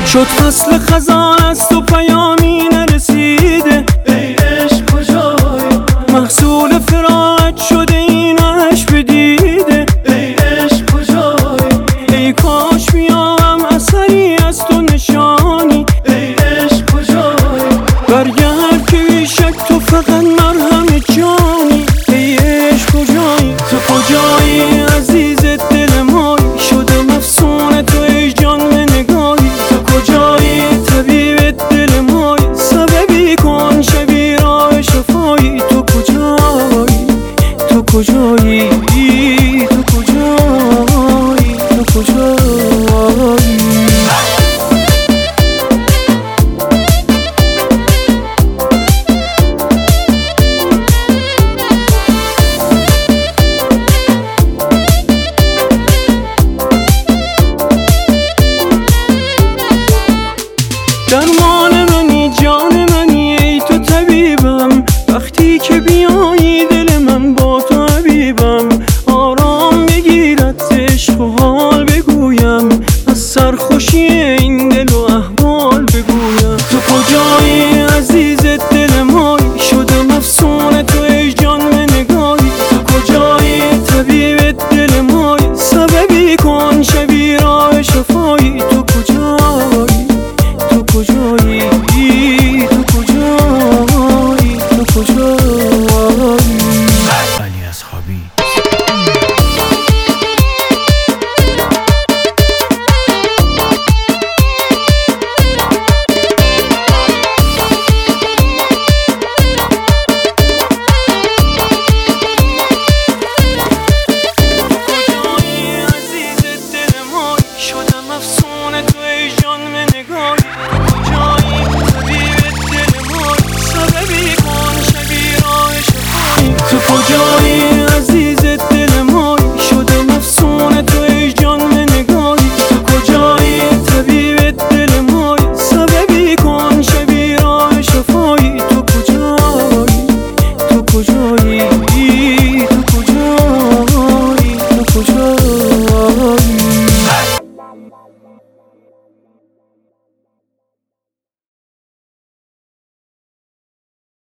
شد فصل خزان است و پیامی نرسیده، ای عشق کجایی؟ محصول فراقت شده این عشق بدیده، ای عشق کجایی؟ ای کاش بیام اثری از تو نشانی، ای عشق کجایی؟ برگرد که بیشک تو فقط مرهم جانی. ای عشق کجایی؟ تو کجایی عزیز دل مایی؟ شدم افسون تو ای جان و نگاهی. تو کجایی طبیب دل مایی؟ سببی کن شبی راه شفایی. تو کجایی؟ تو کجایی؟ تو کجایی؟ تو کجایی؟ درمان منی جان منی ای تو طبیبم، وقتی که بیایی دل من با تو حبیبم. آرام بگیرد عشق و حال بگویم، از سرخوشی این دل و احوال بگویم. تو کجایی عزیز دل مایی؟ شدم افسون تو ای جان و نگاهی. تو کجایی طبیب دل مایی؟ سببی کن شبی راه شفایی. تو کجایی؟ تو کجایی؟ تو کجایی؟ تو کجایی؟ علی اصحابی. شدم افسون تو ای جان و نگاهی. تو کجایی طبیب دل مایی؟ سببی کن شبی راه شفایی. تو کجایی عزیز دل مایی؟ شدم افسون تو ای جان و نگاهی. تو کجایی طبیب دل مایی؟ سببی کن شبی راه شفایی. تو کجایی؟ تو کجایی؟